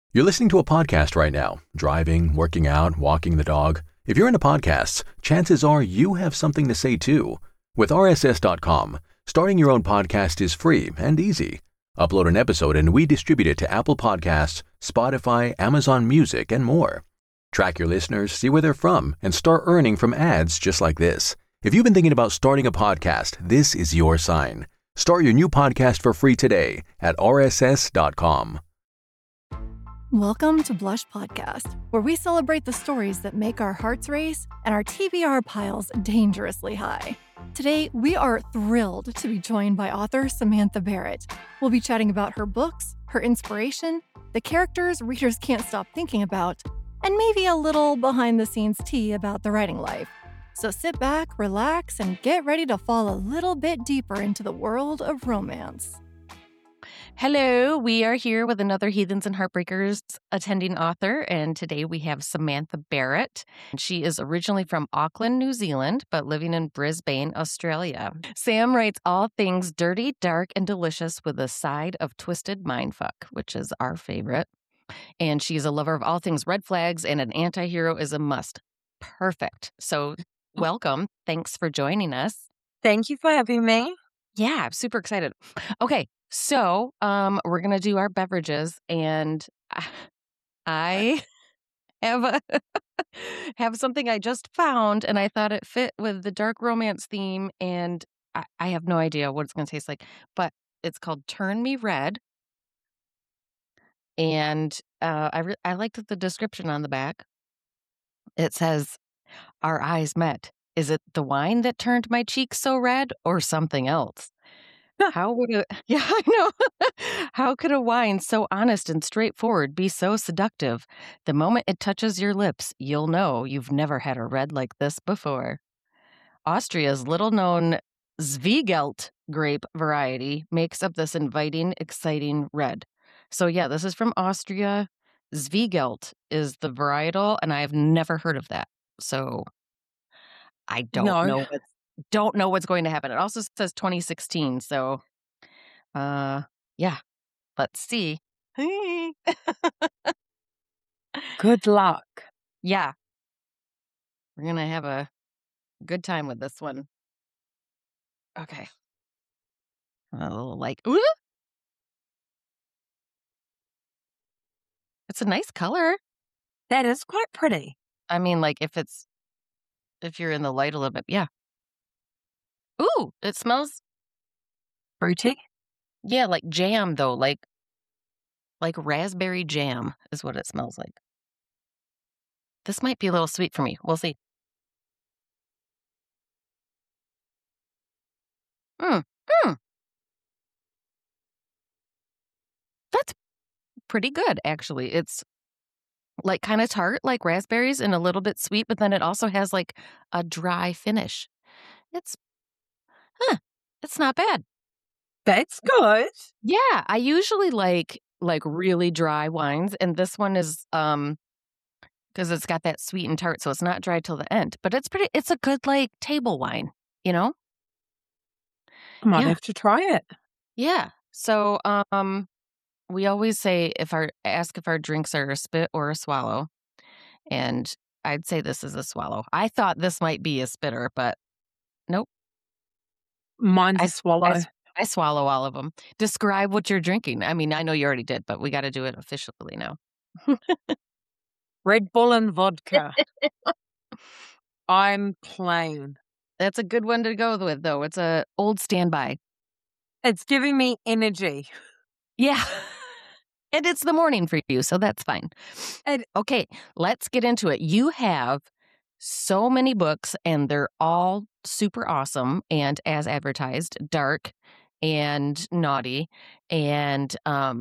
You're listening to a podcast right now, driving, working out, walking the dog. If you're into podcasts, chances are you have something to say too. With RSS.com, starting your own podcast is free and easy. Upload an episode and we distribute it to Apple Podcasts, Spotify, Amazon Music, and more. Track your listeners, see where they're from, and start earning from ads just like this. If you've been thinking about starting a podcast, this is your sign. Start your new podcast for free today at RSS.com. Welcome to Blush Podcast, where we celebrate the stories that make our hearts race and our TBR piles dangerously high. Today, we are thrilled to be joined by author Samantha Barrett. We'll be chatting about her books, her inspiration, the characters readers can't stop thinking about, and maybe a little behind-the-scenes tea about the writing life. So sit back, relax, and get ready to fall a little bit deeper into the world of romance. Hello, we are here with another Heathens and Heartbreakers attending author, and today we have Samantha Barrett. She is originally from Auckland, New Zealand, but living in Brisbane, Australia. Sam writes all things dirty, dark, and delicious with a side of twisted mindfuck, which is our favorite. And she's a lover of all things red flags, and an anti-hero is a must. Perfect. So welcome. Thanks for joining us. Thank you for having me. Yeah, I'm super excited. Okay. So, we're going to do our beverages, and I have have something I just found, and I thought it fit with the dark romance theme, and I have no idea what it's going to taste like, but it's called Turn Me Red, and I liked the description on the back. It says, "Our eyes met. Is it the wine that turned my cheeks so red, or something else? How would yeah, I know. How could a wine so honest and straightforward be so seductive? The moment it touches your lips, you'll know you've never had a red like this before." Austria's little-known Zweigelt grape variety makes up this inviting, exciting red. So yeah, this is from Austria. Zweigelt is the varietal, and I've never heard of that. So I don't know what's going to happen. It also says 2016, so yeah, let's see. Good luck. Yeah, we're gonna have a good time with this one. Okay. Ooh! It's a nice color. That is quite pretty. I mean, like if you're in the light a little bit, yeah. Ooh, it smells, Fruity. yeah, like jam though, like raspberry jam is what it smells like. This might be a little sweet for me. We'll see. That's pretty good, actually. It's like kind of tart, like raspberries, and a little bit sweet, but then it also has like a dry finish. It's not bad. That's good. Yeah, I usually like really dry wines, and this one is because it's got that sweet and tart, so it's not dry till the end. But it's a good like table wine, you know? I might Yeah. have to try it. Yeah. So we always say ask if our drinks are a spit or a swallow, and I'd say this is a swallow. I thought this might be a spitter, but nope. Mine's a swallow. I swallow all of them. Describe what you're drinking. I mean, I know you already did, but we got to do it officially now. Red Bull and vodka. I'm plain. That's a good one to go with, though. It's a old standby. It's giving me energy. Yeah. And it's the morning for you, so that's fine. Okay, let's get into it. You have so many books, and they're all super awesome and, as advertised, dark and naughty. And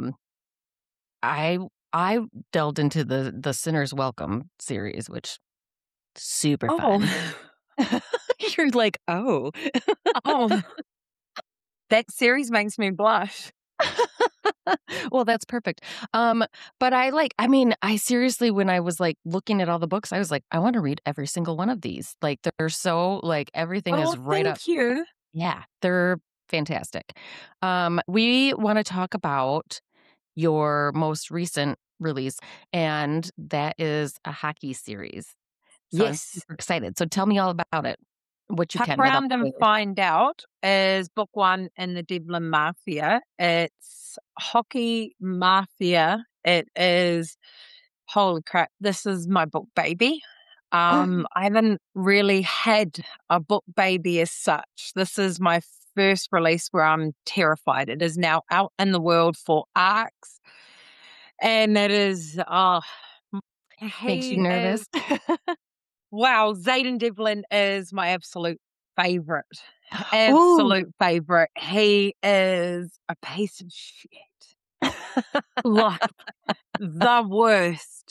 I delved into the Sinner's Welcome series, which super fun. You're like, oh. Oh. That series makes me blush. Well, that's perfect. But I seriously, when I was like looking at all the books, I was like, I want to read every single one of these. Like they're so like everything is right up. Thank you. Yeah, they're fantastic. We want to talk about your most recent release, and that is a hockey series. So I'm Yes. super excited. So tell me all about it. What you Puck can without Around and spoilers. Find Out is book 1 in the Devlin Mafia. It's hockey mafia. It is, holy crap, this is my book baby. I haven't really had a book baby as such. This is my first release where I'm terrified. It is now out in the world for ARCs. And it is, Makes you he nervous? is, wow, Zayden Devlin is my absolute favorite. Ooh. Absolute favorite. He is a piece of shit. Like the worst.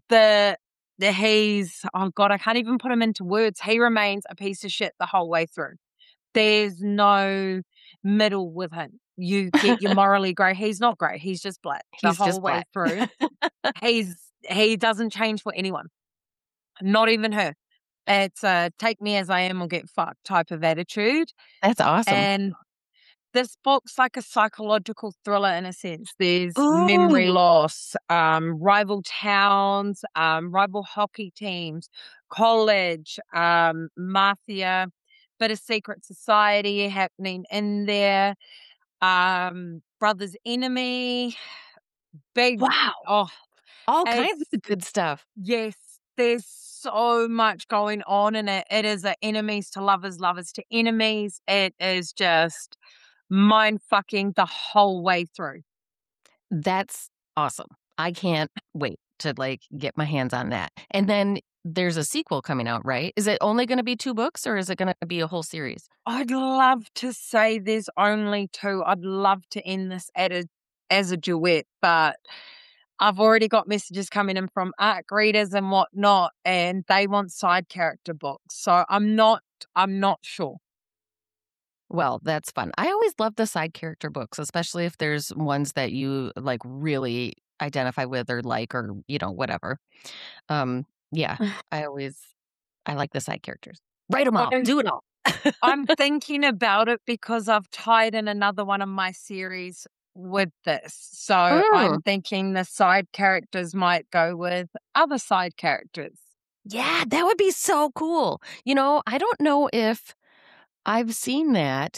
He's, oh God, I can't even put him into words. He remains a piece of shit the whole way through. There's no middle with him. You get your morally grey. He's not grey. He's just black the He's whole just way black. through. He doesn't change for anyone, not even her. It's a take me as I am or get fucked type of attitude. That's awesome. And this book's like a psychological thriller in a sense. There's memory loss, rival towns, rival hockey teams, college, mafia, bit of secret society happening in there, brother's enemy, big, Wow. oh, All kinds it's, of good stuff. yes, there's so much going on in it. It is a enemies to lovers, lovers to enemies. It is just mind fucking the whole way through. That's awesome. I can't wait to get my hands on that. And then there's a sequel coming out, right? Is it only going to be 2 books or is it going to be a whole series? I'd love to say there's only 2. I'd love to end this as a duet, but I've already got messages coming in from ARC readers and whatnot, and they want side character books. So I'm not sure. Well, that's fun. I always love the side character books, especially if there's ones that you really identify with or whatever. Yeah, I like the side characters. Write them all. Do it all. I'm thinking about it because I've tied in another one of my series with this. So I'm thinking the side characters might go with other side characters. Yeah, that would be so cool. I don't know if I've seen that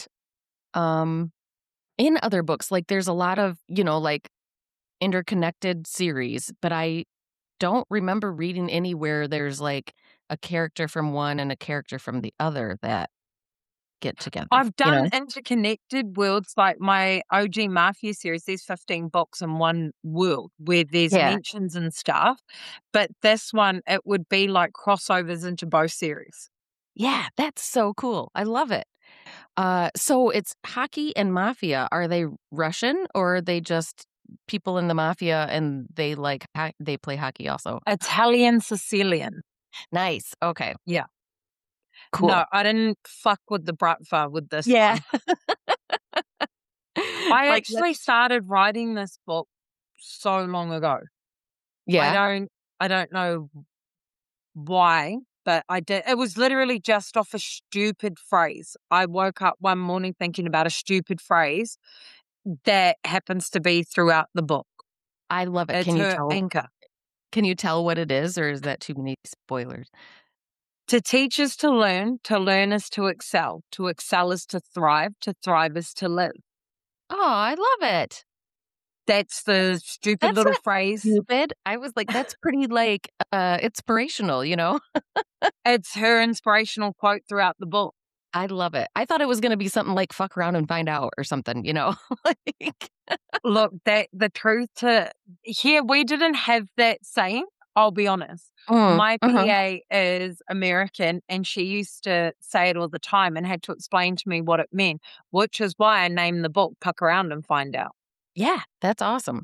in other books. There's a lot of, interconnected series, but I don't remember reading anywhere there's a character from one and a character from the other that get together. I've done interconnected worlds, like my OG Mafia series. There's 15 books in one world where there's mentions and stuff. But this one, it would be like crossovers into both series. Yeah, that's so cool. I love it. So it's hockey and mafia. Are they Russian or are they just people in the mafia and they they play hockey also? Italian Sicilian. Nice. Okay. Yeah. Cool. No, I didn't fuck with the Bratva with this Yeah. one. I actually started writing this book so long ago. Yeah. I don't know why, but I did. It was literally just off a stupid phrase. I woke up one morning thinking about a stupid phrase that happens to be throughout the book. I love it. It's her anchor. Can you tell what it is, or is that too many spoilers? To teach is to learn is to excel is to thrive is to live. Oh, I love it. That's the stupid little phrase. Stupid. I was like, that's pretty inspirational, It's her inspirational quote throughout the book. I love it. I thought it was going to be something like fuck around and find out or something, Look, the truth here, we didn't have that saying. I'll be honest. My PA is American and she used to say it all the time and had to explain to me what it meant, which is why I named the book Puck Around and Find Out. Yeah, that's awesome.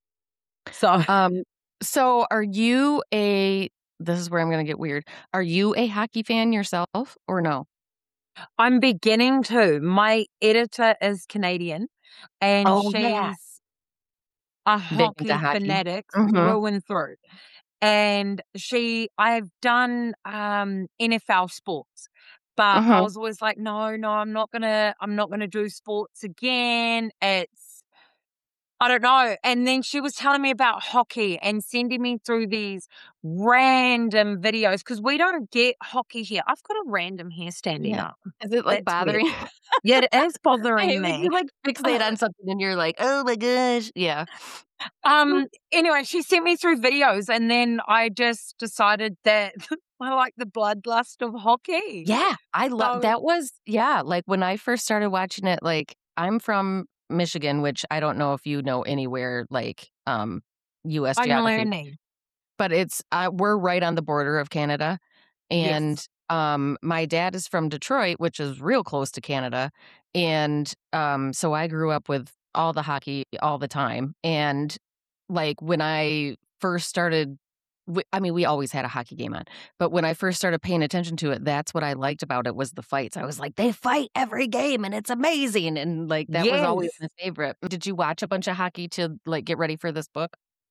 So, are you this is where I'm going to get weird. Are you a hockey fan yourself or no? I'm beginning to. My editor is Canadian and she's a hockey fanatic through and through. And I've done NFL sports, but I was always like, no, I'm not gonna do sports again. I don't know. And then she was telling me about hockey and sending me through these random videos because we don't get hockey here. I've got a random hair standing Yeah. up. Is it like That's weird. bothering? Yeah, it is I bothering hate when me. you like fixate on something and you're like, oh my gosh. Yeah. Anyway, she sent me through videos and then I just decided that I like the bloodlust of hockey. Yeah. I love So that was, like when I first started watching it, like I'm from Michigan, which I don't know if you know anywhere like US I'm geography, learning. but it's we're right on the border of Canada. And Yes. my dad is from Detroit, which is real close to Canada. And so I grew up with all the hockey all the time. And like when I first started, I mean, we always had a hockey game on, but when I first started paying attention to it, that's what I liked about it was the fights. I was like, they fight every game and it's amazing. And like that was always Yes. my favorite. Did you watch a bunch of hockey to like get ready for this book?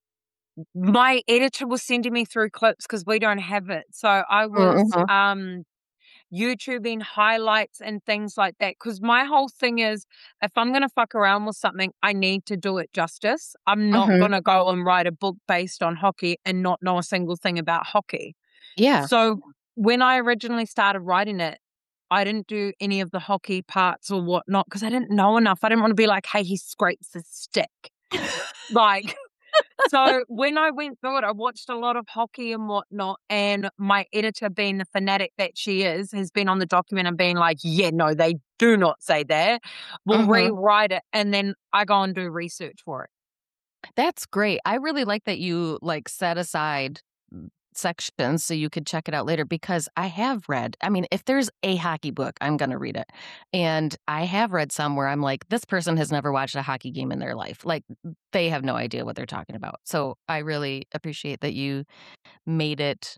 My editor was sending me through clips because we don't have it. So I was Mm-hmm. YouTubing highlights and things like that. Because my whole thing is if I'm going to fuck around with something, I need to do it justice. I'm not Mm-hmm. going to go and write a book based on hockey and not know a single thing about hockey. Yeah. So when I originally started writing it, I didn't do any of the hockey parts or whatnot because I didn't know enough. I didn't want to be like, hey, he scrapes his stick. Like, so when I went through it, I watched a lot of hockey and whatnot. And my editor, being the fanatic that she is, has been on the document and being like, yeah, no, they do not say that. We'll Mm-hmm. rewrite it. And then I go and do research for it. That's great. I really like that you like set aside sections so you could check it out later because I have read, I mean, if there's a hockey book, I'm going to read it. And I have read some where I'm like, this person has never watched a hockey game in their life. Like they have no idea what they're talking about. So I really appreciate that you made it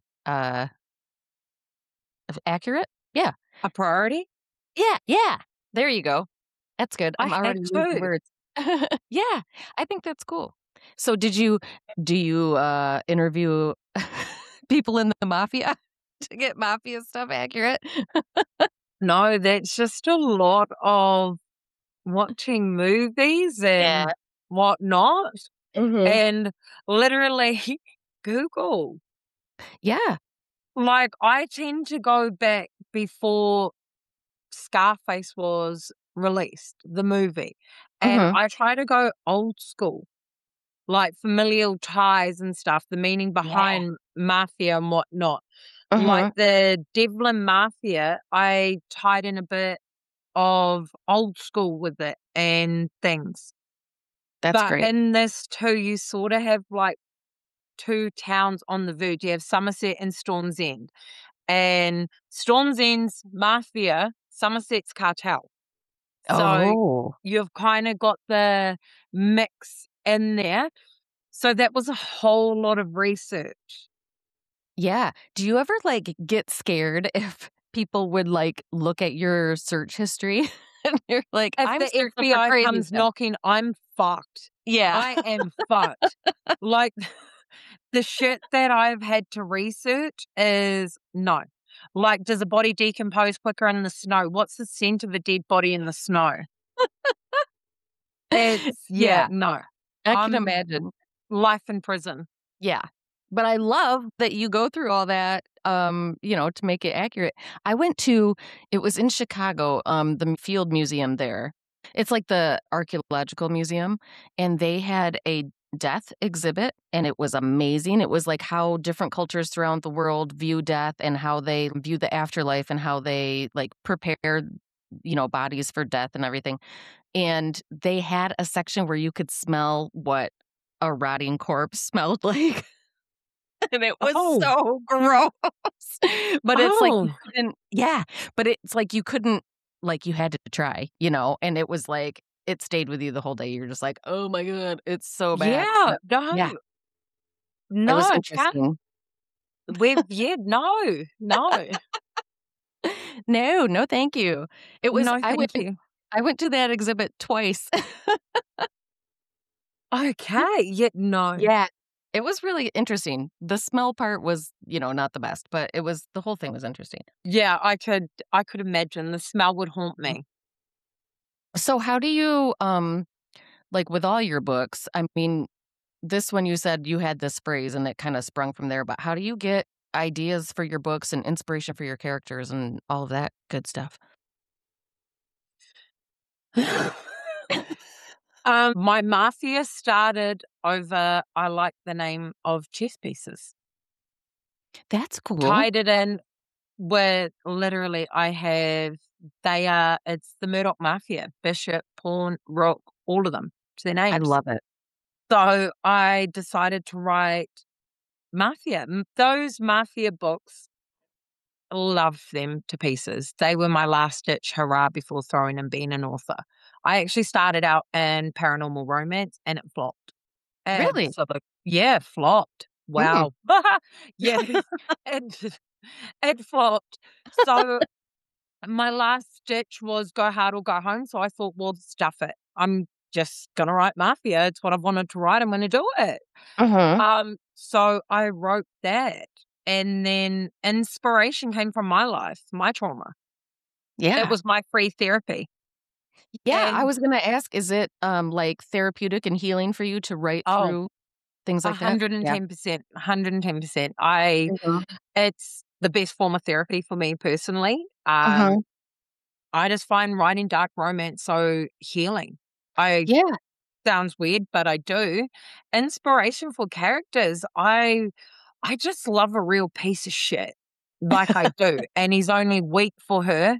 accurate. Yeah. A priority? Yeah. Yeah. There you go. That's good. I I'm had already losing to. words. Yeah. I think that's cool. So do you interview people in the mafia to get mafia stuff accurate? No, that's just a lot of watching movies Yeah. and whatnot. Mhm. And literally Google. Yeah. Like, I tend to go back before Scarface was released, the movie, and Mhm. I try to go old school, like familial ties and stuff, the meaning Yeah. behind mafia and whatnot. Like Mhm. the Devlin Mafia, I tied in a bit of old school with it and things. That's But great. in this too, you sort of have like two towns on the verge. You have Somerset and Storm's End. And Storm's End's mafia, Somerset's cartel. So Oh. you've kind of got the mix in there. So that was a whole lot of research. Yeah. Do you ever like get scared if people would like look at your search history and you're like, If I'm the searching for FBI crazy comes stuff. knocking, I'm fucked. Yeah. I am fucked. Like the shit that I've had to research is no. Like, does a body decompose quicker in the snow? What's the scent of a dead body in the snow? It's, Yeah. no. I can I'm imagine. life in prison. Yeah. But I love that you go through all that, to make it accurate. It was in Chicago, the Field Museum there. It's like the archaeological museum, and they had a death exhibit, and it was amazing. It was like how different cultures throughout the world view death and how they view the afterlife and how they like prepare, bodies for death and everything. And they had a section where you could smell what a rotting corpse smelled like. And it was Oh, so gross. But it's like you oh, couldn't but it's like you couldn't like you had to try, and it was like it stayed with you the whole day. You're just like, "Oh my god, it's so bad." yeah, But yeah, no, it was no, interesting. no, No, no, thank you. It was no, thank you. I went to that exhibit twice. Okay, yeah, no. Yeah. It was really interesting. The smell part was, not the best, but the whole thing was interesting. Yeah, I could imagine the smell would haunt me. So how do you like with all your books, I mean, this one you said you had this phrase and it kind of sprung from there, but how do you get ideas for your books and inspiration for your characters and all of that good stuff? My mafia started over, I like the name of chess pieces. That's cool. Tied it in with literally it's the Murdoch Mafia, bishop, pawn, rook, all of them. It's their names. I love it. So I decided to write mafia. Those mafia books, love them to pieces. They were my last ditch hurrah before throwing and being an author. I actually started out in paranormal romance and it flopped. Really? Yeah, flopped. Wow. Yeah, it flopped. So my last ditch was go hard or go home. So I thought, well, stuff it. I'm just going to write mafia. It's what I've wanted to write. I'm going to do it. So I wrote that. And then inspiration came from my life, my trauma. Yeah. It was my free therapy. Yeah, I And- was gonna ask, is it like therapeutic and healing for you to write Oh, through things like that? 110%. 110%. Mhm. It's the best form of therapy for me personally. Uh-huh. I just find writing dark romance so healing. Yeah. Sounds weird, but I do. Inspiration for characters. I just love a real piece of shit. Like I do. And he's only weak for her.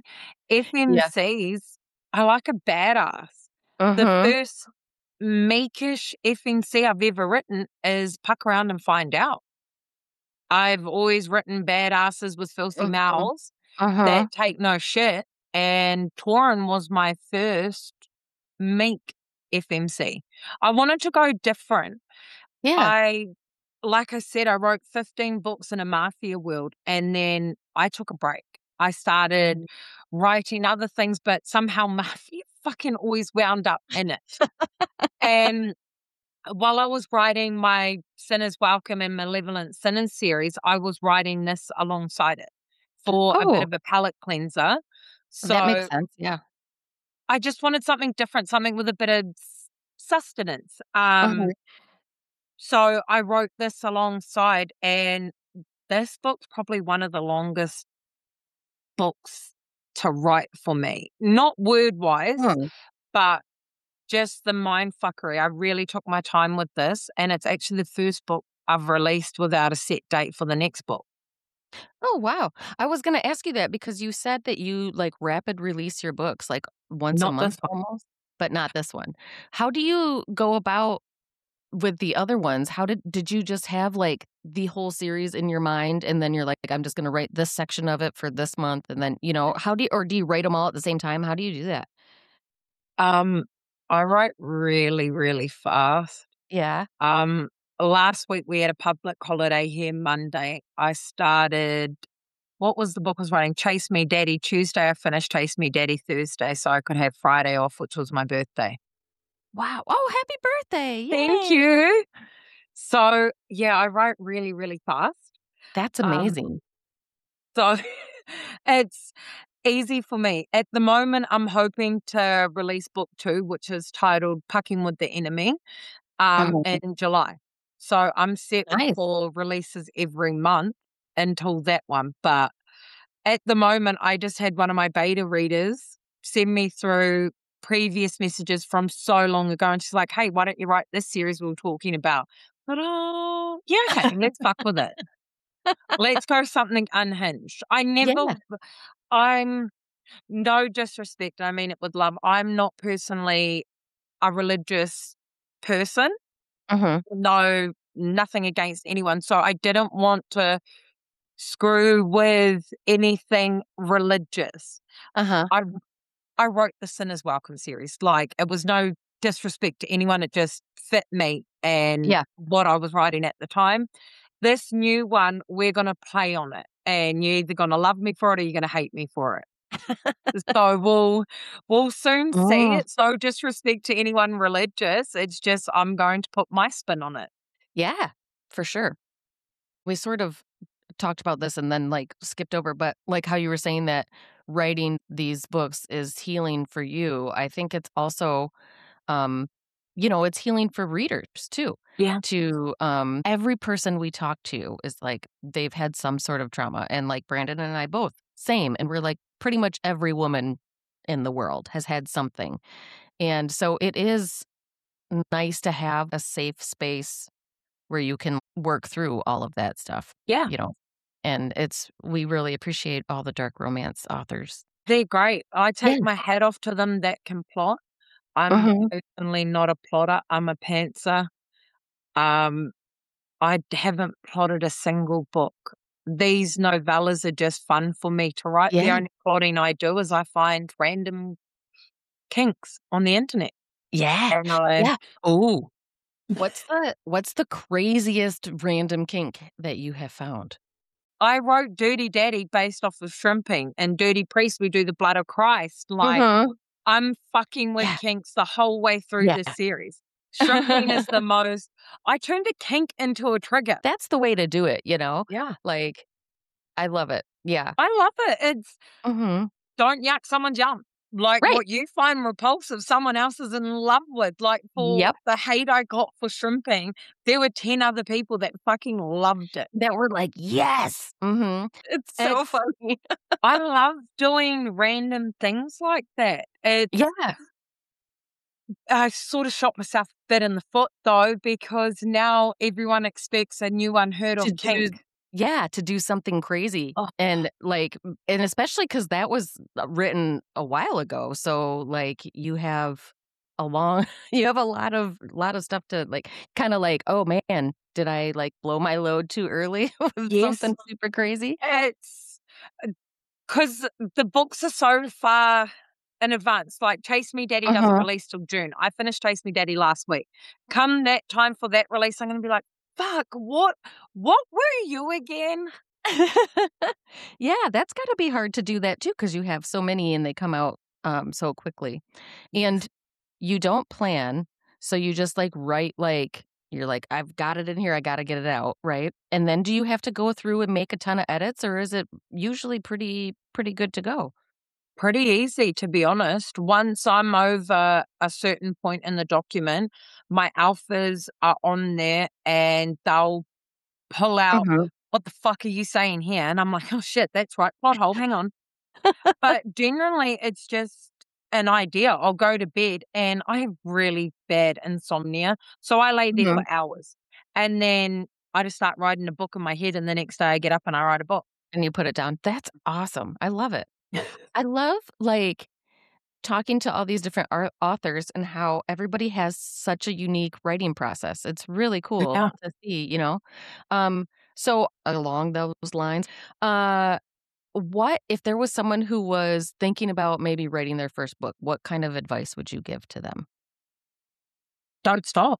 FMCs, I like a badass. The Uh-huh. first meekish FMC I've ever written is Puck Around and Find Out. I've always written badasses with filthy Mhm. mouths Uh-huh. that take no shit. And Tauren was my first meek FMC. I wanted to go different. Yeah. Like I said, I wrote 15 books in a mafia world and then I took a break. I started writing other things, but somehow mafia fucking always wound up in it. And while I was writing my Sinners Welcome and Malevolent Sinners series, I was writing this alongside it for a bit of a palate cleanser. That makes So sense. Yeah. I just wanted something different, something with a bit of sustenance. Uh-huh. So I wrote this alongside, and this book's probably one of the longest books to write for me. Not word-wise, Hmm. but just the mind fuckery. I really took my time with this, and it's actually the first book I've released without a set date for the next book. Oh, wow. I was gonna ask you that because you said that you like rapid release your books like once a Not month this one. almost, but not this one. How do you go about with the other ones? How did you just have like the whole series in your mind and then you're like, I'm just gonna write this section of it for this month and then, how do you write them all at the same time? How do you do that? Um, I write really, really fast. Yeah. Last week we had a public holiday here Monday. I started, what was the book I was writing? Chase Me Daddy Tuesday. I finished Chase Me Daddy Thursday so I could have Friday off, which was my birthday. Wow. Oh, happy birthday. Thank Yay. you. So yeah, I write really, really fast. That's Um, amazing. So it's easy for me. At the moment, I'm hoping to release book 2, which is titled Pucking with the Enemy, Uh-huh. in July. So I'm set Nice. for releases every month until that one. But at the moment, I just had one of my beta readers send me through previous messages from so long ago. And she's like, hey, why don't you write this series we were talking about? But, yeah, okay, let's fuck with it. Let's go something unhinged. Yeah. I'm no disrespect. I mean it with love. I'm not personally a religious person. Uh-huh. No, nothing against anyone. So I didn't want to screw with anything religious. Uh-huh. I wrote the Sinners Welcome series. Like it was no disrespect to anyone. It just fit me and Yeah. what I was writing at the time. This new one, we're going to play on it and you're either going to love me for it or you're going to hate me for it. So we'll soon see. Oh. It's no disrespect to anyone religious. It's just I'm going to put my spin on it. Yeah, for sure. We sort of talked about this and then like skipped over, but like how you were saying that writing these books is healing for you. I think it's also um it's healing for readers too. Yeah. To every person we talk to is like they've had some sort of trauma, and like Brandon and I both same, and we're like pretty much every woman in the world has had something, and so it is nice to have a safe space where you can work through all of that stuff. Yeah. And we really appreciate all the dark romance authors. They're great. I take Yeah. my hat off to them that can plot. I'm Mhm. certainly not a plotter. I'm a pantser. I haven't plotted a single book. These novellas are just fun for me to write. The Yeah. only plotting I do is I find random kinks on the internet. Yeah. And I Yeah. Oh, what's the craziest random kink that you have found? I wrote Dirty Daddy based off of shrimping, and Dirty Priest, we do the blood of Christ. Like, Mhm. I'm fucking with Yeah. kinks the whole way through Yeah. this series. Shrimping is the most. I turned a kink into a trigger. That's the way to do it, Yeah. Like, I love it. Yeah. I love it. It's Mhm. don't yuck someone's yum. Like, Right. what you find repulsive, someone else is in love with. Like, for Yep. the hate I got for shrimping, there were 10 other people that fucking loved it. That were like, yes. Mhm. It's so It's funny. I love doing random things like that. Yeah. I sort of shot myself a bit in the foot, though, because now everyone expects a new unheard To of do kink. to do something crazy. Oh. And especially because that was written a while ago. So like you have you have a lot of stuff to like kind of like, oh man, did I like blow my load too early with Yes. something super crazy? It's because the books are so far in advance. Like, Chase Me Daddy doesn't release till June. I finished Chase Me Daddy last week. Come that time for that release, I'm going to be like, fuck, what were you again? Yeah, that's got to be hard to do that too because you have so many and they come out so quickly. And you don't plan, so you just like write like you're like, I've got it in here, I got to get it out, right? And then do you have to go through and make a ton of edits, or is it usually pretty good to go? Pretty easy, to be honest. Once I'm over a certain point in the document, my alphas are on there and they'll pull out, what the fuck are you saying here? And I'm like, oh shit, that's right. Plot hole, hang on. But generally, it's just an idea. I'll go to bed and I have really bad insomnia. So I lay there for hours. And then I just start writing a book in my head. And the next day I get up and I write a book. And you put it down. That's awesome. I love it. I love like talking to all these different authors and how everybody has such a unique writing process. It's really cool Yeah. to see, So along those lines, what if there was someone who was thinking about maybe writing their first book, what kind of advice would you give to them? Don't stop.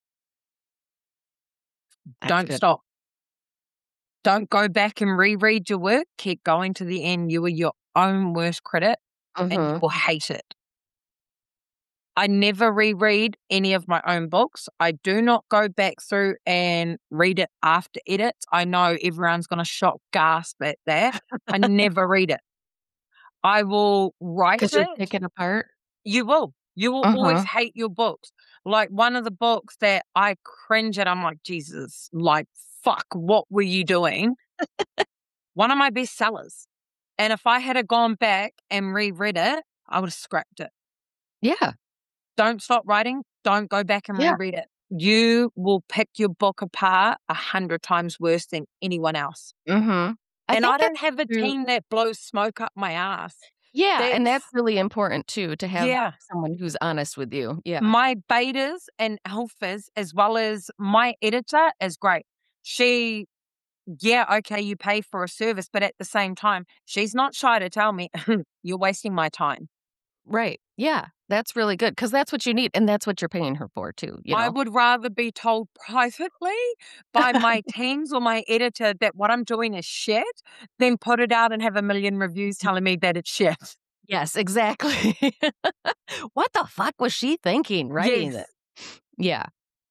That's Don't good. stop. Don't go back and reread your work. Keep going to the end. You are your own worst critic and you will hate it. I never reread any of my own books. I do not go back through and read it after edits. I know everyone's going to shock gasp at that. I never read it. I will write Because it. you're picking apart. You will. You will always hate your books. Like, one of the books that I cringe at, I'm like, Jesus, like, fuck, what were you doing? One of my best sellers. And if I had gone back and reread it, I would have scrapped it. Yeah. Don't stop writing. Don't go back and reread it. You will pick your book apart 100 times worse than anyone else. And I don't have a team that blows smoke up my ass. Yeah, and that's really important too, to have Yeah. someone who's honest with you. Yeah. My betas and alphas, as well as my editor, is great. She, okay, you pay for a service, but at the same time, she's not shy to tell me, you're wasting my time. Right. Yeah. That's really good because that's what you need. And that's what you're paying her for too. I would rather be told privately by my teams or my editor that what I'm doing is shit than put it out and have a million reviews telling me that it's shit. Yes, exactly. What the fuck was she thinking writing it? Yeah.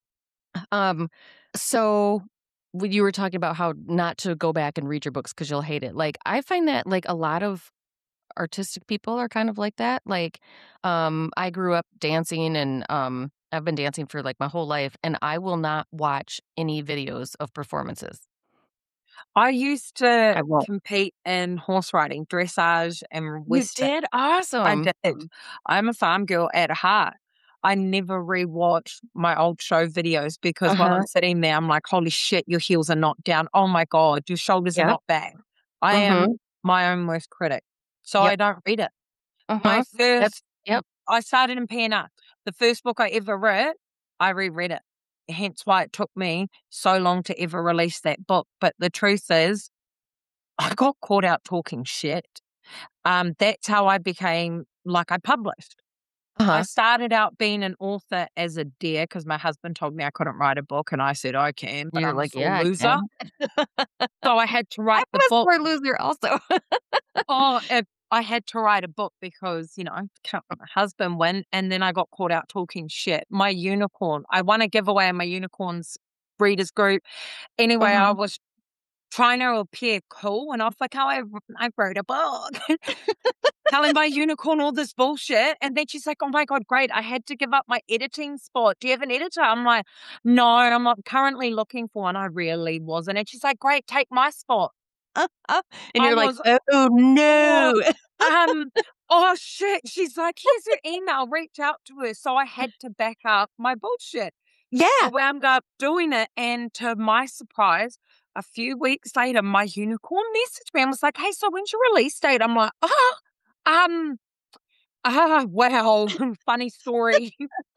So when you were talking about how not to go back and read your books because you'll hate it. Like, I find that like a lot of artistic people are kind of like that. Like, I grew up dancing and I've been dancing for like my whole life, and I will not watch any videos of performances. I used I to won't. compete in horse riding, dressage, and You Western. did? I Awesome. did. I'm a farm girl at heart. I never rewatch my old show videos because while Uh-huh. I'm sitting there, I'm like, holy shit, your heels are not down. Oh my God, your shoulders are Yep. not back. I am Mhm. my own worst critic. So I Yep. don't read it. My Uh-huh. That's first, yep. I started in PNR. The first book I ever read, I reread it. Hence why it took me so long to ever release that book. But the truth is, I got caught out talking shit. That's how I became like I published. I Uh-huh. started out being an author as a dare because my husband told me I couldn't write a book, and I said I can, but You're I'm a like, sore "Yeah, I loser. can." So I had to I'm write the a book. sore loser also. I had to write a book because, can't let my husband win. And then I got caught out talking shit. My unicorn, I won a giveaway in my unicorns breeders group. Anyway, I Uh-huh. was trying to appear cool, and I was like, I wrote a book. Telling my unicorn all this bullshit. And then she's like, oh my God, great. I had to give up my editing spot. Do you have an editor? I'm like, no, and I'm not currently looking for one. I really wasn't. And she's like, great, take my spot. And I you're like, was, "Oh, oh, no." um, oh shit. She's like, here's her email. Reach out to her. So I had to back up my bullshit. I Yeah. wound up doing it. And to my surprise, a few weeks later, my unicorn messaged me and was like, hey, so when's your release date? I'm like, um, wow. Funny story.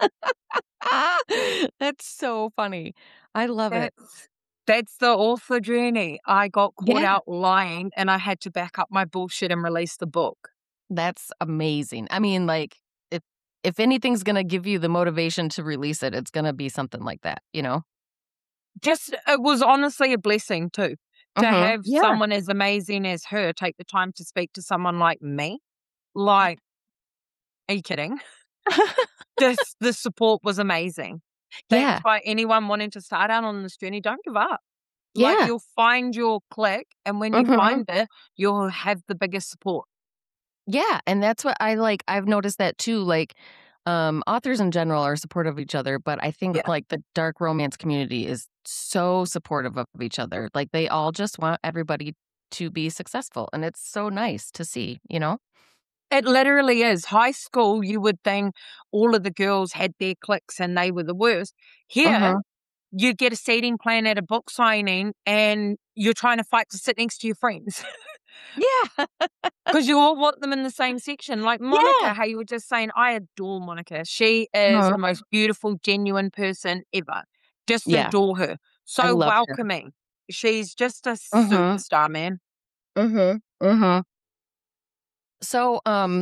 That's so funny. I love it. That's the author journey. I got caught Yeah. out lying, and I had to back up my bullshit and release the book. That's amazing. I mean, like, if anything's gonna give you the motivation to release it, it's gonna be something like that, you know? Just it was honestly a blessing too, to Mhm. have Yeah. someone as amazing as her take the time to speak to someone like me. Like, are you kidding? The support was amazing. That's Yeah. why anyone wanting to start out on this journey, don't give up. Like, Yeah. you'll find your clique, and when you Mhm. find it, you'll have the biggest support. Yeah, and that's what I like. I've noticed that too, like, authors in general are supportive of each other, but I think, Yeah. like, the dark romance community is so supportive of each other. Like, they all just want everybody to be successful, and it's so nice to see, you know? It literally is. High school, you would think all of the girls had their cliques and they were the worst. Here, Mhm. you get a seating plan at a book signing and you're trying to fight to sit next to your friends Yeah. because you all want them in the same section. Like Yeah. Monica, how you were just saying, I adore Monica. She is Mhm. the most beautiful, genuine person ever. Just Yeah, adore her. I So love her. welcoming. She's just a Mhm. superstar, man. Mhm. Mhm. So,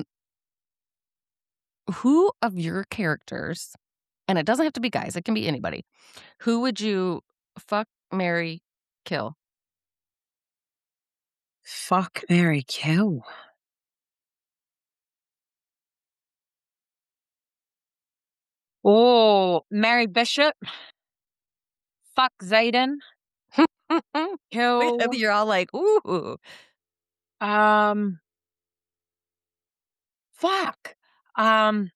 who of your characters, and it doesn't have to be guys, it can be anybody, who would you fuck, marry, kill? Fuck, Mary, kill. Oh, Mary Bishop. Fuck Zayden. Kill. You're all like, "Ooh." Um. Fuck. Um.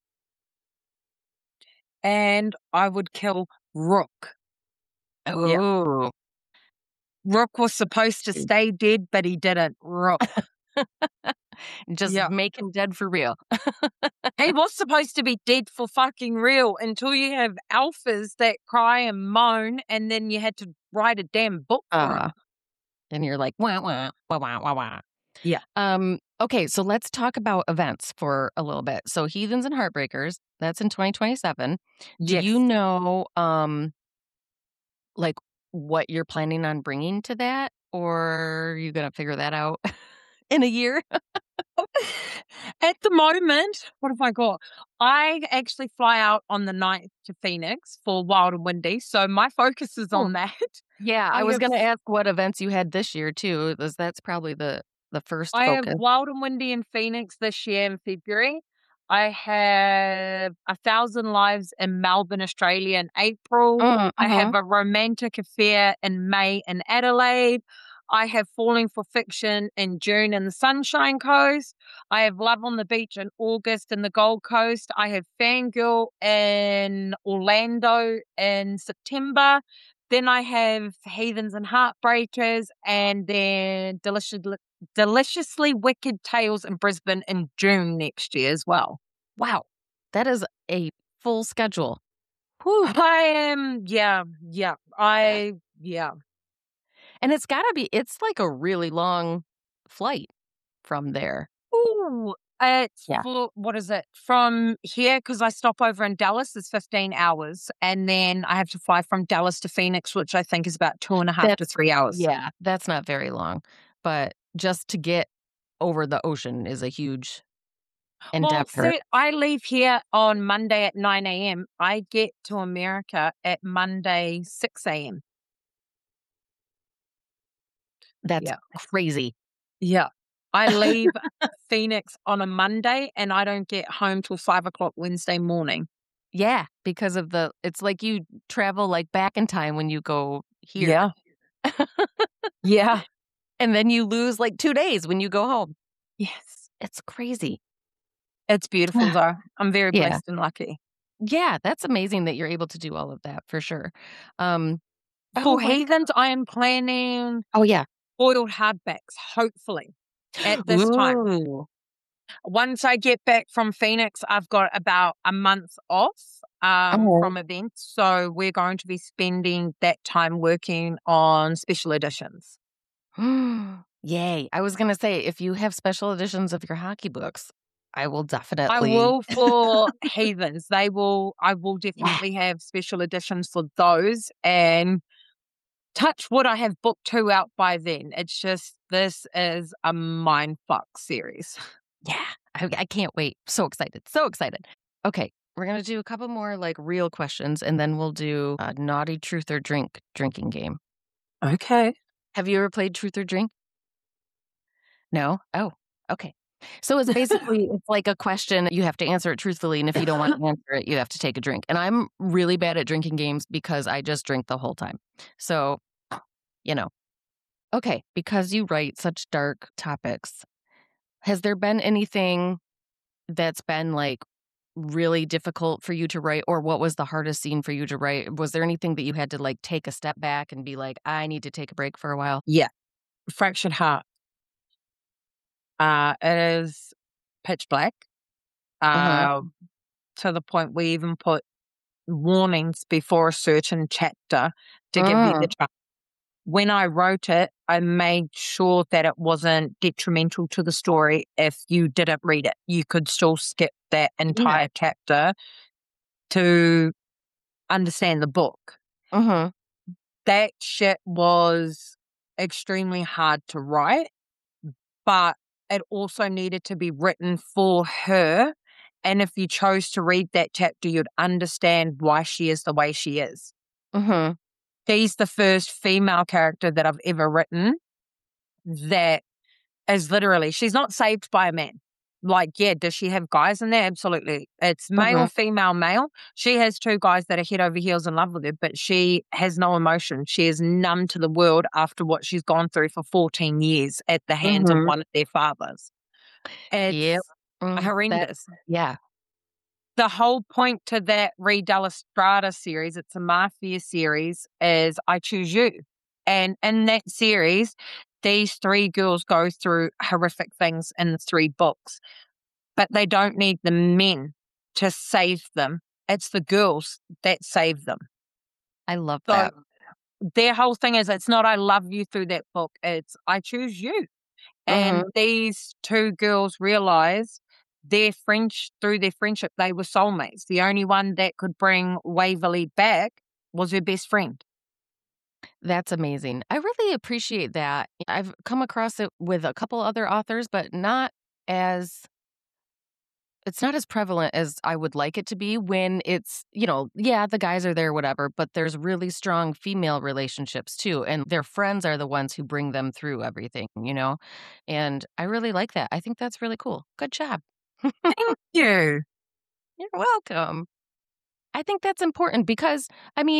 And I would kill Rook. Yeah. Ooh. Rook was supposed to stay dead, but he didn't. Rook. Just Yeah. make him dead for real. He was supposed to be dead for fucking real until you have alphas that cry and moan, and then you had to write a damn book for him. And you're like, "Wah, wah, wah, wah, wah, wah." Yeah. Okay, so let's talk about events for a little bit. So Heathens and Heartbreakers, that's in 2027. Do you Yes. know, like, what you're planning on bringing to that? Or are you gonna figure that out in a year? At the moment, what have I got? I actually fly out on the 9th to Phoenix for Wild and Windy, so my focus is Oh. on that. Yeah, I I was have gonna ask what events you had this year too, that's probably the first I have focus. Wild and Windy in Phoenix this year in February. I have 1,000 Lives in Melbourne, Australia in April. I have Mhm. a romantic affair in May in Adelaide. I have Falling for Fiction in June in the Sunshine Coast. I have Love on the Beach in August in the Gold Coast. I have Fangirl in Orlando in September. Then I have Heathens and Heartbreakers, and then Deliciously Wicked Tales in Brisbane in June next year as well. Wow. That is a full schedule. Whew. Yeah. And it's like a really long flight from there. Ooh, it's what is it? From here, because I stop over in Dallas, it's 15 hours. And then I have to fly from Dallas to Phoenix, which I think is about 2.5 to 3 hours. Yeah, that's not very long. But just to get over the ocean is a huge endeavor. Well, I leave here on Monday at 9 a.m. I get to America at Monday, 6 a.m. That's crazy. Yeah. I leave Phoenix on a Monday and I don't get home till 5 o'clock Wednesday morning. Yeah, because of it's like you travel like back in time when you go here. Yeah. Yeah. And then you lose like 2 days when you go home. Yes. It's crazy. It's beautiful though. I'm very blessed and lucky. Yeah, that's amazing that you're able to do all of that for sure. For Heathens, I am planning foiled hardbacks, hopefully, at this time. Once I get back from Phoenix, I've got about a month off from events. So we're going to be spending that time working on special editions. Yay. I was going to say, if you have special editions of your hockey books, I will definitely. I will for Heathens. I will definitely have special editions for those. And touch wood, I have book 2 out by then. It's just, this is a mindfuck series. Yeah, I can't wait. So excited. So excited. Okay, we're going to do a couple more like real questions, and then we'll do a naughty truth or drinking game. Okay. Have you ever played Truth or Drink? No? Oh, okay. So it's basically, it's like a question. You have to answer it truthfully, and if you don't want to answer it, you have to take a drink. And I'm really bad at drinking games because I just drink the whole time. So, Okay, because you write such dark topics, has there been anything that's been like really difficult for you to write, or what was the hardest scene for you to write? Was there anything that you had to like take a step back and be like, I need to take a break for a while? Yeah. Fractured Heart. It is pitch black. To the point we even put warnings before a certain chapter to give you the chance. When I wrote it, I made sure that it wasn't detrimental to the story if you didn't read it. You could still skip that entire chapter to understand the book. That shit was extremely hard to write, but it also needed to be written for her. And if you chose to read that chapter, you'd understand why she is the way she is. She's the first female character that I've ever written that is literally, she's not saved by a man. Like, yeah, does she have guys in there? Absolutely. It's male, female, male. She has 2 guys that are head over heels in love with her, but she has no emotion. She is numb to the world after what she's gone through for 14 years at the hands of one of their fathers. It's horrendous. Yeah. The whole point to that Reed Dall'Estrada series, it's a mafia series, is I Choose You. And in that series, these 3 girls go through horrific things in the 3 books, but they don't need the men to save them. It's the girls that save them. I love that. Their whole thing is, it's not I love you through that book, it's I choose you. And these 2 girls realize through their friendship, they were soulmates. The only one that could bring Waverly back was her best friend. That's amazing. I really appreciate that. I've come across it with a couple other authors, but it's not as prevalent as I would like it to be when it's, the guys are there, whatever, but there's really strong female relationships too. And their friends are the ones who bring them through everything, and I really like that. I think that's really cool. Good job. Thank you. You're welcome. I think that's important because,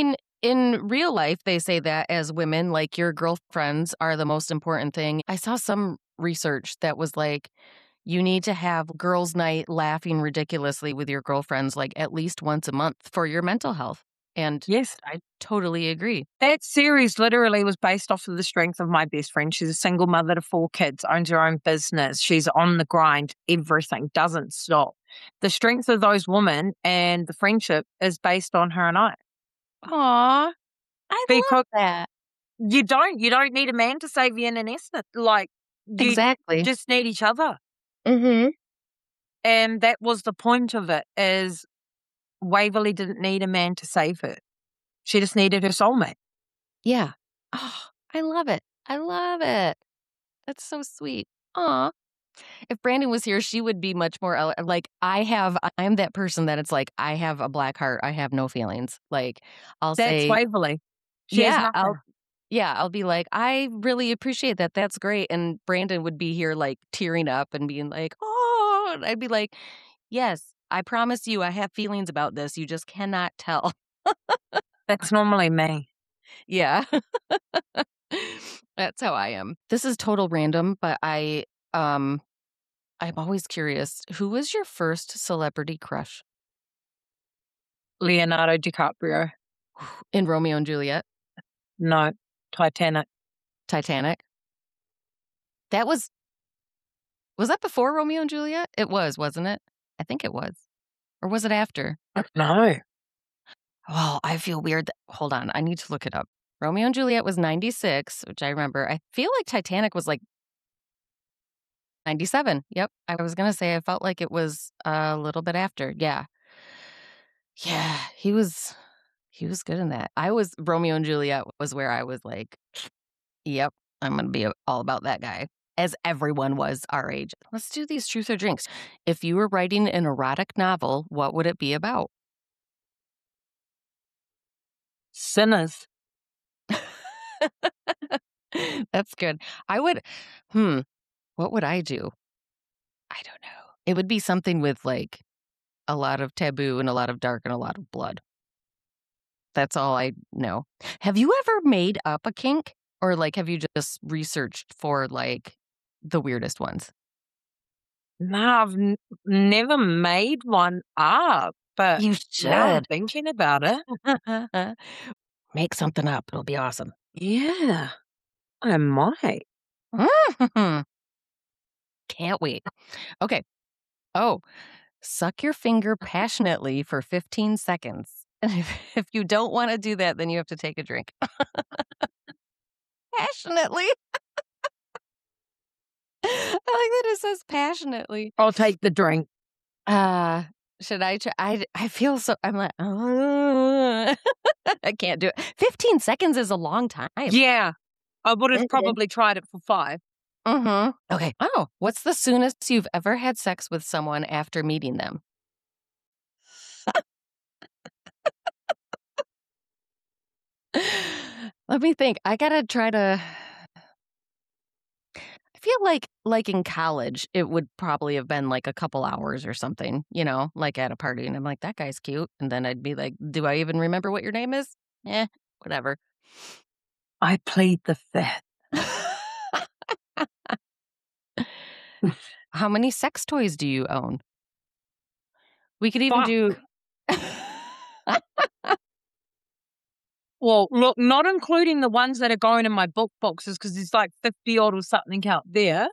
in real life, they say that as women, like your girlfriends are the most important thing. I saw some research that was like, you need to have girls' night laughing ridiculously with your girlfriends like at least once a month for your mental health. And Yes. I totally agree. That series literally was based off of the strength of my best friend. She's a single mother to 4 kids, owns her own business. She's on the grind, everything, doesn't stop. The strength of those women and the friendship is based on her and I. Aw, I Because love that. you don't need a man to save you in an instant. Like, you Exactly. just need each other. Mm-hmm. And that was the point of it, is Waverly didn't need a man to save her. She just needed her soulmate. Yeah. Oh, I love it. I love it. That's so sweet. Aw. If Brandon was here, she would be much more like I'm that person that it's like, I have a black heart. I have no feelings. Like I'll That's say, Waverly. She has nothing. I'll be like, I really appreciate that. That's great. And Brandon would be here like tearing up and being like, oh, and I'd be like, yes, I promise you I have feelings about this. You just cannot tell. That's normally me. Yeah. That's how I am. This is total random, but I'm always curious. Who was your first celebrity crush? Leonardo DiCaprio. In Romeo and Juliet? No, Titanic. Titanic? That was that before Romeo and Juliet? It was, wasn't it? I think it was. Or was it after? No. Oh, I feel weird. Hold on. I need to look it up. Romeo and Juliet was 96, which I remember. I feel like Titanic was like 97. Yep. I was going to say I felt like it was a little bit after. Yeah. Yeah. He was good in that. Romeo and Juliet was where I was like, yep, I'm going to be all about that guy. As everyone was our age. Let's do these truth or drinks. If you were writing an erotic novel, what would it be about? Sinners. That's good. What would I do? I don't know. It would be something with like a lot of taboo and a lot of dark and a lot of blood. That's all I know. Have you ever made up a kink? Or like, have you just researched for like the weirdest ones? No, I've never made one up, but You now I'm should. thinking about it. Make something up. It'll be awesome. Yeah, I might. Can't wait. Okay. Oh, suck your finger passionately for 15 seconds. And if you don't want to do that, then you have to take a drink. Passionately. I like that it says passionately. I'll take the drink. Should I try? I feel so, I'm like, I can't do it. 15 seconds is a long time. Yeah, I would have probably tried it for 5. Mm-hmm. Okay. Oh, what's the soonest you've ever had sex with someone after meeting them? Let me think. I gotta try to. I feel like in college, it would probably have been like a couple hours or something, like at a party. And I'm like, that guy's cute. And then I'd be like, do I even remember what your name is? Whatever. I plead the fifth. How many sex toys do you own? We could even do. Well, look, not including the ones that are going in my book boxes, because there's like 50 odd or something out there.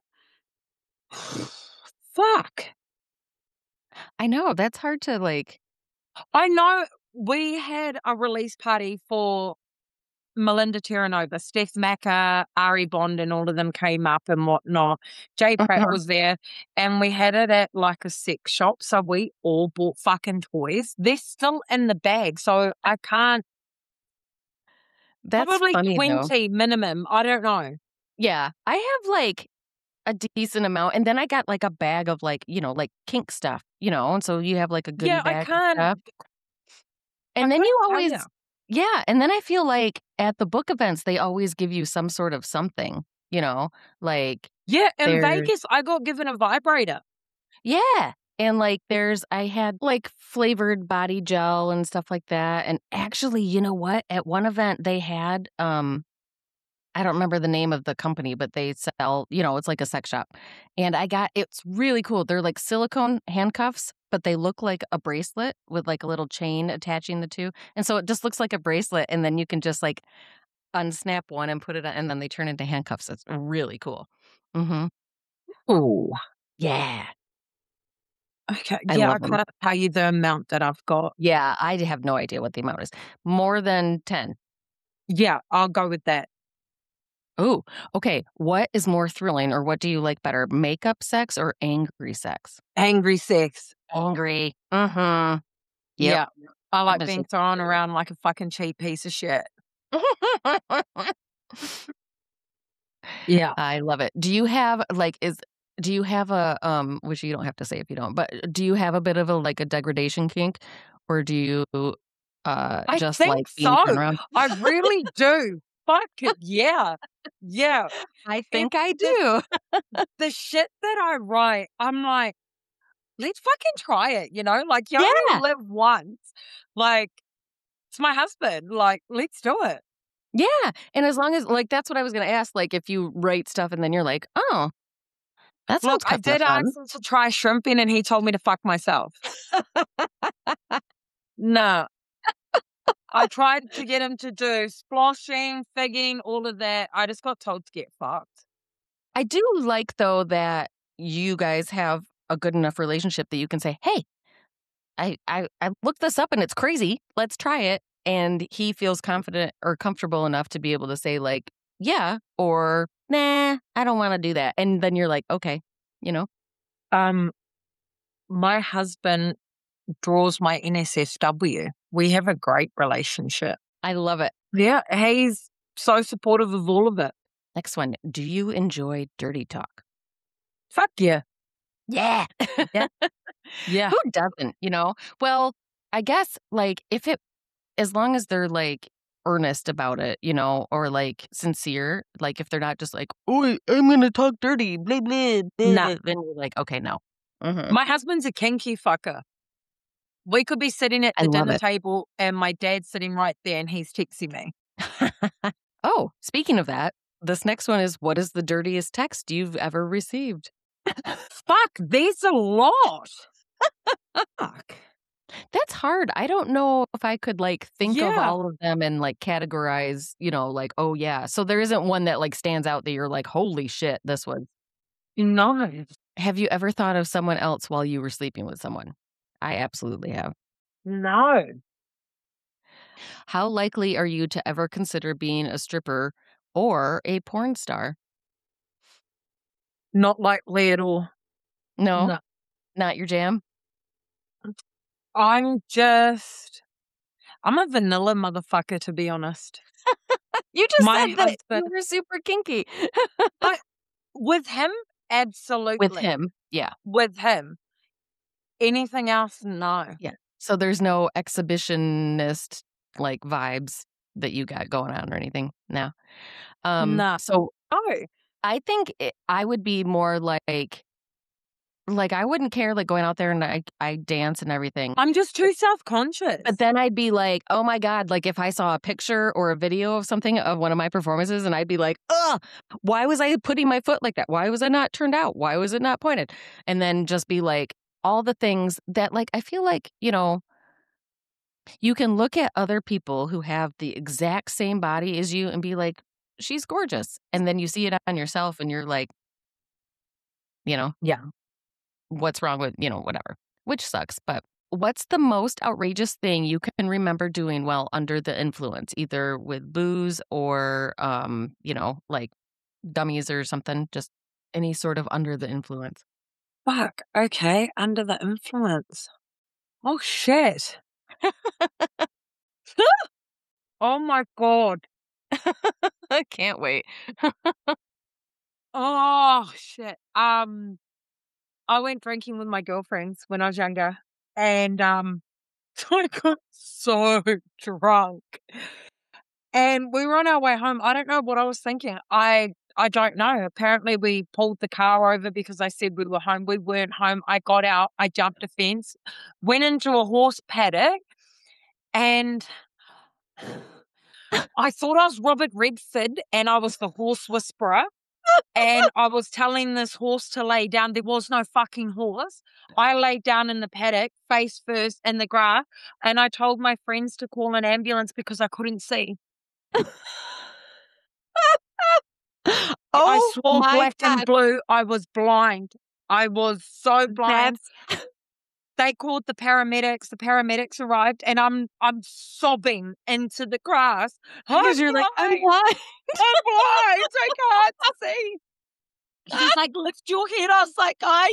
Fuck. I know, that's hard to like. I know we had a release party for Melinda Terranova, Steph Macca, Ari Bond, and all of them came up and whatnot. Jay Pratt was there, and we had it at like a sex shop, so we all bought fucking toys. They're still in the bag, so I can't. That's probably funny, 20 minimum. I don't know. Yeah, I have like a decent amount, and then I got like a bag of like like kink stuff, and so you have like a goodie bag. I can't. Stuff. And then you always. Yeah, and then I feel like at the book events, they always give you some sort of something, like... Yeah, in Vegas, I got given a vibrator. Yeah, And like I had like flavored body gel and stuff like that. And actually, you know what? At one event they had I don't remember the name of the company, but they sell, it's like a sex shop. And it's really cool. They're like silicone handcuffs, but they look like a bracelet with like a little chain attaching the two. And so it just looks like a bracelet. And then you can just like unsnap one and put it on, and then they turn into handcuffs. It's really cool. Mm-hmm. Oh, Yeah. okay. I Yeah, I love them. can't tell you the amount that I've got. Yeah, I have no idea what the amount is. More than 10. Yeah, I'll go with that. Oh, okay. What is more thrilling, or what do you like better, makeup sex or angry sex? Angry sex. Angry. Mm-hmm. Yeah. Yep. I like I'm being just- thrown around like a fucking cheap piece of shit. Yeah. I love it. Do you have a which you don't have to say if you don't, but do you have a bit of a degradation kink, or do you I just think like being so. thrown around? I really do. Fuck it. Yeah. Yeah. I think I do. The shit that I write, I'm like, let's fucking try it, Like, you Yeah. only live once. Like, it's my husband. Like, let's do it. Yeah. And as long as that's what I was gonna ask, like if you write stuff and then you're like, oh, that sounds Look, I did ask him to try shrimping and he told me to fuck myself. No. I tried to get him to do splashing, figging, all of that. I just got told to get fucked. I do like, though, that you guys have a good enough relationship that you can say, hey, I looked this up and it's crazy. Let's try it. And he feels confident or comfortable enough to be able to say, like, yeah, or nah, I don't want to do that. And then you're like, okay, My husband draws my NSFW. We have a great relationship. I love it. Yeah, he's so supportive of all of it. Next one. Do you enjoy dirty talk? Fuck yeah. Yeah. Yeah. Who doesn't, Well, I guess as long as they're like earnest about it, or like sincere, like if they're not just like, oh, I'm going to talk dirty, blah, blah, blah, Nah. then you're like, okay, no. Mm-hmm. My husband's a kinky fucker. We could be sitting at I the love dinner it. table and my dad's sitting right there and he's texting me. Oh, speaking of that, this next one is, what is the dirtiest text you've ever received? Fuck, there's a lot. Fuck. That's hard. I don't know if I could think of Yeah. all of them and categorize, oh yeah. So there isn't one that stands out that you're like, holy shit, this one. No. Have you ever thought of someone else while you were sleeping with someone? I absolutely have. No. How likely are you to ever consider being a stripper or a porn star? Not likely at all. No, No. not your jam? I'm a vanilla motherfucker, to be honest. You just My said that you husband- were super kinky. With him, absolutely. With him, yeah. With him. Anything else, no. Yeah. So there's no exhibitionist vibes that you got going on or anything? No. No. So No. I think I would be more like I wouldn't care going out there and I dance and everything. I'm just too self-conscious. But then I'd be like, oh my God, if I saw a picture or a video of something of one of my performances and I'd be like, ugh, why was I putting my foot like that? Why was it not turned out? Why was it not pointed? And then just be like, all the things that I feel like, you can look at other people who have the exact same body as you and be like, she's gorgeous. And then you see it on yourself and you're like, Yeah. what's wrong with, whatever, which sucks. But what's the most outrageous thing you can remember doing while under the influence, either with booze or, gummies or something, just any sort of under the influence? Fuck. Okay. Under the influence. Oh, shit. Oh, my God. I can't wait. Oh, shit. I went drinking with my girlfriends when I was younger. And I got so drunk. And we were on our way home. I don't know what I was thinking. I I don't know. Apparently we pulled the car over because I said we were home. We weren't home. I got out. I jumped a fence, went into a horse paddock, and I thought I was Robert Redford and I was the horse whisperer. And I was telling this horse to lay down. There was no fucking horse. I laid down in the paddock, face first in the grass, and I told my friends to call an ambulance because I couldn't see. I Oh saw my black and God. blue. I was blind. I was so blind. That's They called the paramedics. The paramedics arrived, and I'm sobbing into the grass. because you're like, I'm blind. blind. I'm blind. I can't see. She's like, lift your head. I was like, I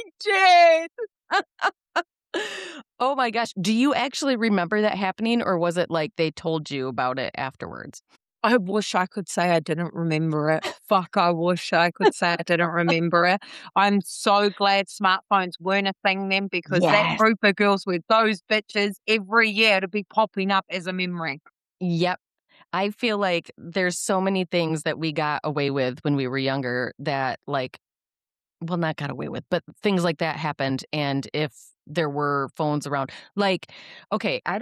did. Oh my gosh. Do you actually remember that happening, or was it like they told you about it afterwards? I wish I could say I didn't remember it. Fuck, I wish I could say I didn't remember it. I'm so glad smartphones weren't a thing then, because that Yes. group of girls with those bitches every year to be popping up as a memory. Yep. I feel like there's so many things that we got away with when we were younger that, like, well, not got away with, but things like that happened. And if there were phones around, like, okay, I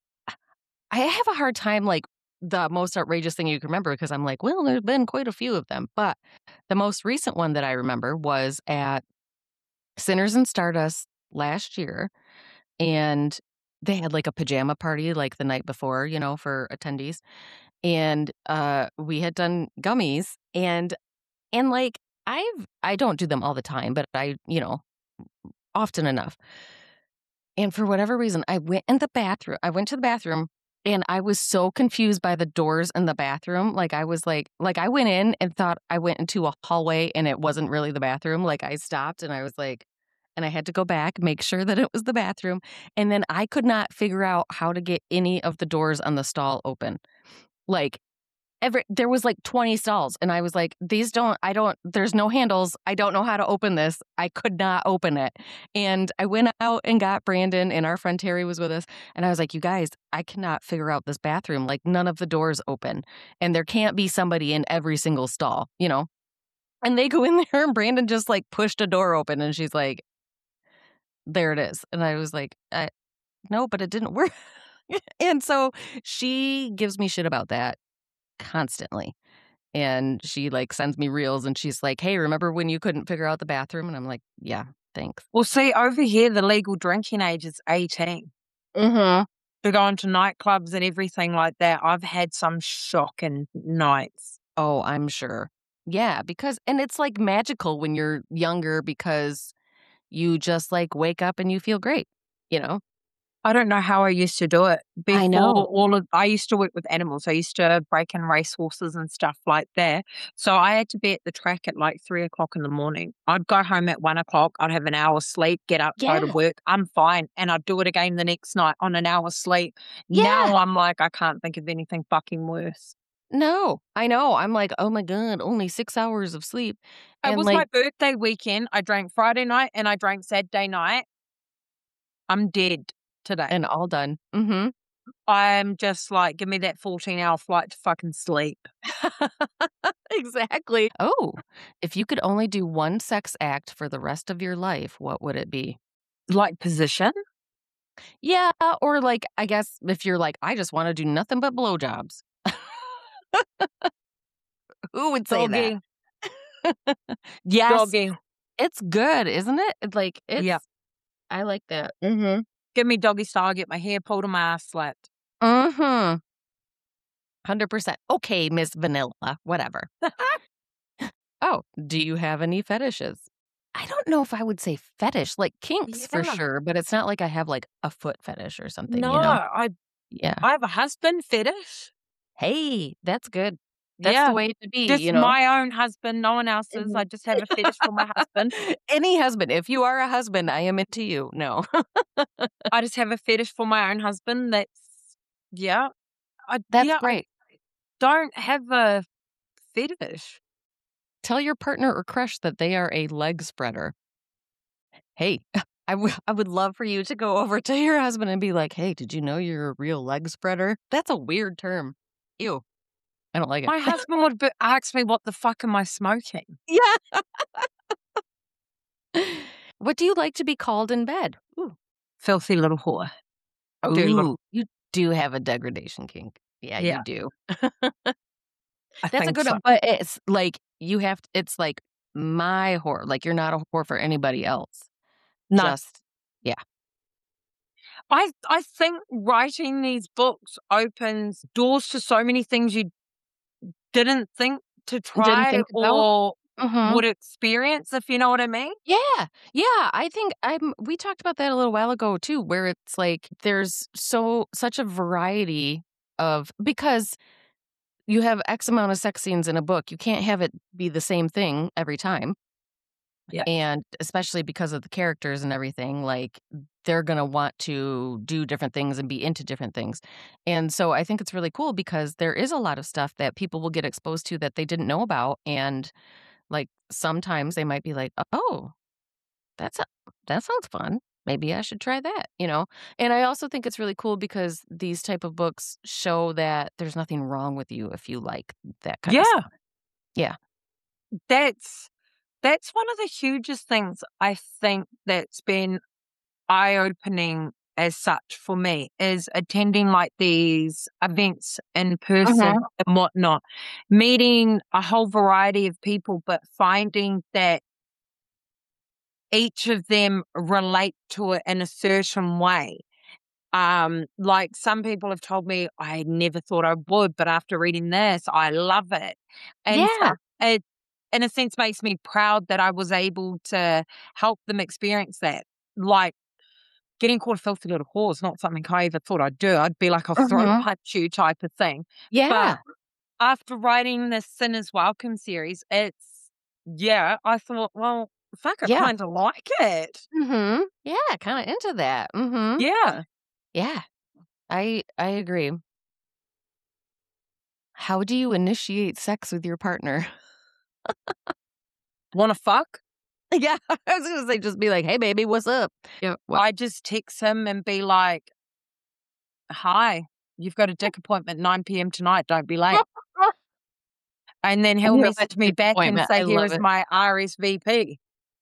have a hard time, like, the most outrageous thing you can remember, because I'm like, well, there's been quite a few of them. But the most recent one that I remember was at Sinners and Stardust last year. And they had like a pajama party like the night before, for attendees. And we had done gummies, and like I don't do them all the time, but I, often enough. And for whatever reason, I went to the bathroom, and I was so confused by the doors in the bathroom. Like I was like I went in and thought I went into a hallway and it wasn't really the bathroom. Like I stopped and I was like, and I had to go back, make sure that it was the bathroom. And then I could not figure out how to get any of the doors on the stall open. Like there was like 20 stalls, and I was like, there's no handles. I don't know how to open this. I could not open it. And I went out and got Brandon, and our friend Terry was with us. And I was like, you guys, I cannot figure out this bathroom. Like none of the doors open, and there can't be somebody in every single stall, And they go in there, and Brandon just like pushed a door open, and she's like, there it is. And I was like, no, but it didn't work. And so she gives me shit about that constantly. And she like sends me reels, and she's like, hey, remember when you couldn't figure out the bathroom? And I'm like, yeah, thanks. Well, see, over here, the legal drinking age is 18. Mm-hmm. To go into nightclubs and everything like that. I've had some shocking nights. Oh, I'm sure. Yeah, and it's like magical when you're younger, because you just like wake up and you feel great, I don't know how I used to do it. Before I know. I used to work with animals. I used to break and race horses and stuff like that. So I had to be at the track at like 3 o'clock in the morning. I'd go home at 1 o'clock. I'd have an hour's sleep, get up, go to Yeah. work. I'm fine. And I'd do it again the next night on an hour's sleep. Yeah. Now I'm like, I can't think of anything fucking worse. No, I know. I'm like, oh my God, only 6 hours of sleep. It And was my birthday weekend. I drank Friday night and I drank Saturday night. I'm dead today. and all done. Mm-hmm. I'm just like, give me that 14-hour flight to fucking sleep. Exactly. Oh, if you could only do one sex act for the rest of your life, what would it be? Like position? Yeah, or like, I guess if you're like, I just want to do nothing but blowjobs. Who would say Doggy. that? Yes, Doggy. it's good, isn't it? Like, Yeah. I like that. Mm-hmm. Give me doggy style, get my hair pulled and my ass slapped. Mm-hmm. 100%. Okay, Miss Vanilla, whatever. Oh, do you have any fetishes? I don't know if I would say fetish, like kinks for Yeah. sure, but it's not like I have like a foot fetish or something, No, Yeah. I have a husband fetish. Hey, that's good. That's Yeah. the way to be, Just my own husband, no one else's. Mhm. I just have a fetish for my husband. Any husband. If you are a husband, I am into you. No. I just have a fetish for my own husband. That's That's great. I don't have a fetish. Tell your partner or crush that they are a leg spreader. Hey, I would love for you to go over to your husband and be like, hey, did you know you're a real leg spreader? That's a weird term. Ew. I don't like it. My husband would ask me, what the fuck am I smoking? Yeah. What do you like to be called in bed? Ooh. Filthy little whore. Ooh, you do have a degradation kink. Yeah, Yeah. you do. I That's a think good so. one. But it's like it's like my whore. Like you're not a whore for anybody else. No. Just, yeah. I think writing these books opens doors to so many things you didn't think to Didn't try think about. or Mhm. would experience, if you know what I mean. Yeah. Yeah. I think we talked about that a little while ago too, where it's like there's such a variety because you have X amount of sex scenes in a book. You can't have it be the same thing every time. Yeah. And especially because of the characters and everything, like they're going to want to do different things and be into different things. And so I think it's really cool because there is a lot of stuff that people will get exposed to that they didn't know about. And like sometimes they might be like, oh, that sounds fun. Maybe I should try that, you know? And I also think it's really cool because these type of books show that there's nothing wrong with you if you like that kind of stuff. Yeah. That's one of the hugest things I think that's been eye-opening as such for me is attending like these events in person and whatnot, meeting a whole variety of people, but finding that each of them relate to it in a certain way. Like some people have told me I never thought I would, but after reading this, I love it. And so Yeah. it, in a sense, makes me proud that I was able to help them experience that. Like getting called a filthy little whore is not something I ever thought I'd do. I'd be like a throat punch you type of thing. Yeah. But after writing this Sinners Welcome series, I thought, well, fuck, I Yeah. kind of like it. Yeah, kind of into that. Yeah. Yeah. I agree. How do you initiate sex with your partner? Want to fuck? Yeah, I was gonna say just be like, "Hey, baby, what's up?" Yeah. I just text him and be like, hi, you've got a dick appointment 9 p.m. tonight. Don't be late. And then he'll message me back and say, here is my RSVP.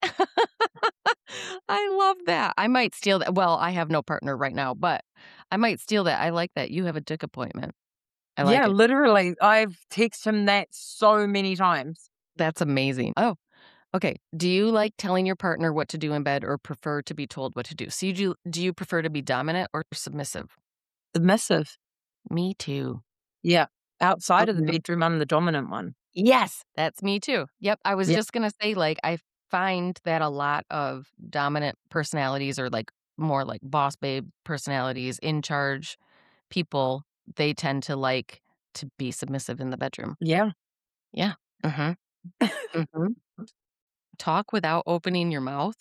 I love that. I might steal that. Well, I have no partner right now, but I might steal that. I like that. You have a dick appointment. I like Yeah, it. literally. I've texted him that so many times. That's amazing. Oh, okay. Do you like telling your partner what to do in bed or prefer to be told what to do? So do you prefer to be dominant or submissive? Submissive. Me too. Yeah. Outside of the bedroom, I'm the dominant one. Yes, that's me too. Yep. I was just going to say, like, I find that a lot of dominant personalities or like more like boss babe personalities, in charge people, they tend to like to be submissive in the bedroom. Yeah. Yeah. Talk without opening your mouth.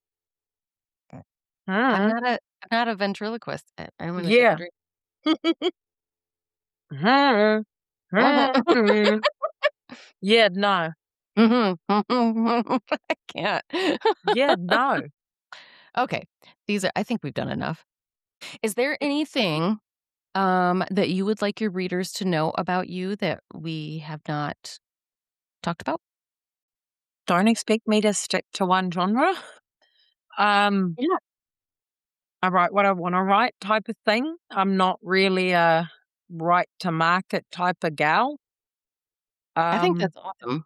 I'm not a ventriloquist. I'm going to take a drink. Yeah, no. I can't. Yeah, no. Okay. I think we've done enough. Is there anything that you would like your readers to know about you that we have not talked about? Don't expect me to stick to one genre. Yeah. I write what I want to write type of thing. I'm not really a write to market type of gal. I think that's awesome.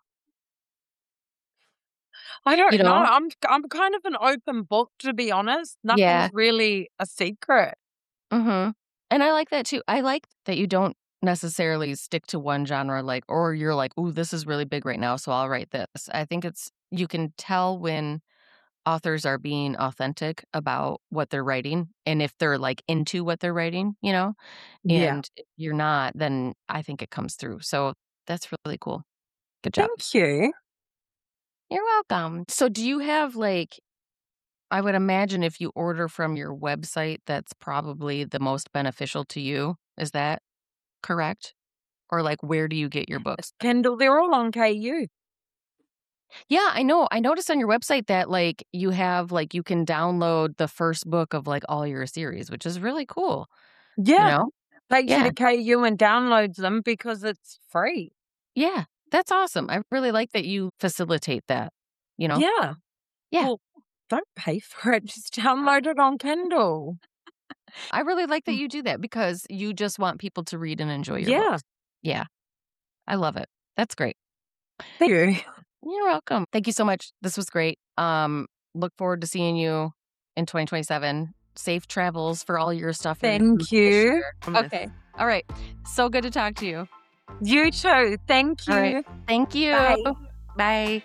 I don't know. know? I'm kind of an open book, to be honest. Nothing's really a secret. And I like that too. I like that you don't necessarily stick to one genre, like, or you're like, "Ooh, this is really big right now, so I'll write this." I think you can tell when authors are being authentic about what they're writing and if they're like into what they're writing, you know? Yeah. And if you're not, then I think it comes through. So that's really cool. Good job. Thank you. You're welcome. So do you have like, I would imagine if you order from your website, that's probably the most beneficial to you. Is that correct? Or like, where do you get your books? Kindle, they're all on KU. Yeah, I know. I noticed on your website that like you have like you can download the first book of like all your series, which is really cool. Yeah. You know? takes you Yeah. to KU and downloads them because it's free. Yeah, that's awesome. I really like that you facilitate that, you know? Yeah. Yeah. Well, don't pay for it. Just download it on Kindle. I really like that you do that because you just want people to read and enjoy your Yeah. books. Yeah. I love it. That's great. Thank you. You're welcome. Thank you so much. This was great. Look forward to seeing you in 2027. Safe travels for all your stuff. Thank you. Okay. All right. So good to talk to you. You too. Thank you. All right. Thank you. Bye. Bye.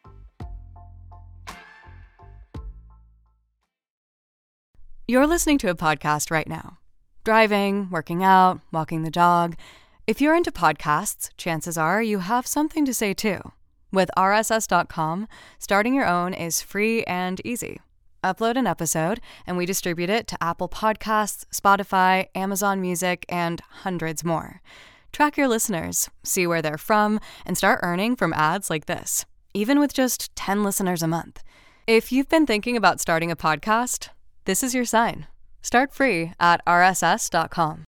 You're listening to a podcast right now. Driving, working out, walking the dog. If you're into podcasts, chances are you have something to say too. With RSS.com, starting your own is free and easy. Upload an episode, and we distribute it to Apple Podcasts, Spotify, Amazon Music, and hundreds more. Track your listeners, see where they're from, and start earning from ads like this, even with just 10 listeners a month. If you've been thinking about starting a podcast, this is your sign. Start free at RSS.com.